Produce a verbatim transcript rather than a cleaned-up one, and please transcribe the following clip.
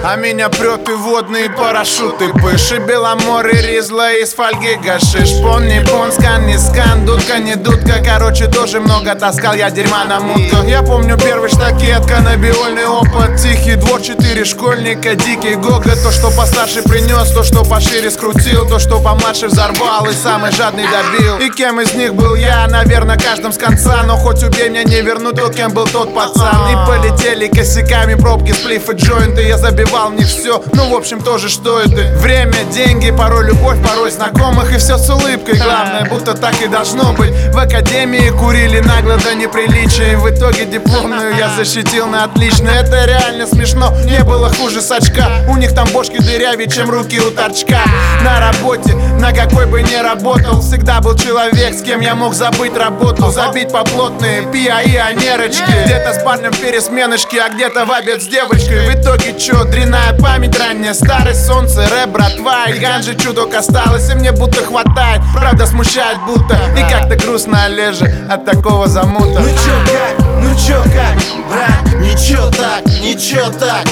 А меня прет и водные парашюты. Пыши, Беломоры, Ризла, из фольги гашиш. Пон, не пон, скан, не скан, дудка, не дудка. Короче, тоже много таскал я дерьма на мутках. Я помню первый штакет, каннабиольный опыт. Тихий двор, четыре школьника, дикий гогот. То, что постарше принес, то, что пошире скрутил, то, что помладше взорвал и самый жадный добил. И кем из них был я, наверное, каждым с конца. Но хоть убей, меня не верну то, кем был тот пацан. И полетели косяками пробки, сплиф и джойнты. Я забивал в них все, ну в общем тоже что это. Время, деньги, порой любовь, порой знакомых. И все с улыбкой, главное, будто так и должно быть. В академии курили нагло до неприличия. И в итоге дипломную я защитил на отлично. Это реально смешно, не было хуже сачка. У них там бошки дырявее, чем руки у торчка. На работе, на какой бы ни работал, всегда был человек, с кем я мог забыть работу. Забить по плотные пиаи-анерочки. Где-то с парнем пересменочки, а где-то в обед с девочкой. В итоге чё, дрянная память, ранняя старость, солнце, рэп, братва. И ганжи чудок осталось, и мне будто хватает. Правда смущает будто, и как-то грустно, Олеже, от такого замута. Ну чё как, ну чё как, брат, ничего так, ничего так.